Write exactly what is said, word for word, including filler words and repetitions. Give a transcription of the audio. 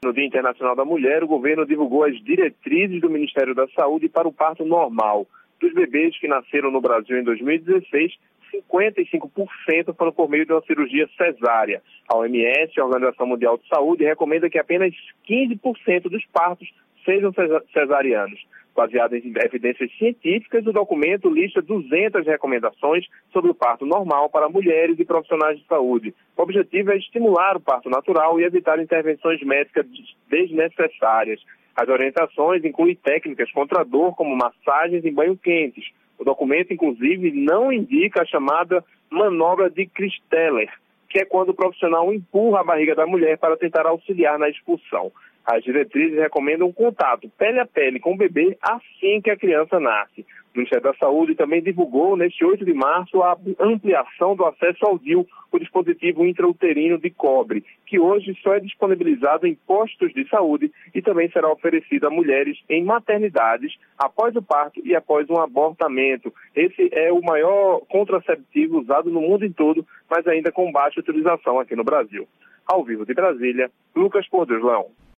No Dia Internacional da Mulher, o governo divulgou as diretrizes do Ministério da Saúde para o parto normal. Dos bebês que nasceram no Brasil em dois mil e dezesseis, cinquenta e cinco por cento foram por meio de uma cirurgia cesárea. A O M S, a Organização Mundial de Saúde, recomenda que apenas quinze por cento dos partos sejam cesarianos. Baseado em evidências científicas, o documento lista duzentas recomendações sobre o parto normal para mulheres e profissionais de saúde. O objetivo é estimular o parto natural e evitar intervenções médicas desnecessárias. As orientações incluem técnicas contra a dor, como massagens e banho quentes. O documento, inclusive, não indica a chamada manobra de Christeller, que é quando o profissional empurra a barriga da mulher para tentar auxiliar na expulsão. As diretrizes recomendam contato pele a pele com o bebê assim que a criança nasce. O Ministério da Saúde também divulgou, neste oito de março, a ampliação do acesso ao D I U, o dispositivo intrauterino de cobre, que hoje só é disponibilizado em postos de saúde e também será oferecido a mulheres em maternidades após o parto e após um abortamento. Esse é o maior contraceptivo usado no mundo em todo, mas ainda com baixa utilização aqui no Brasil. Ao vivo de Brasília, Lucas Por Deus Leão.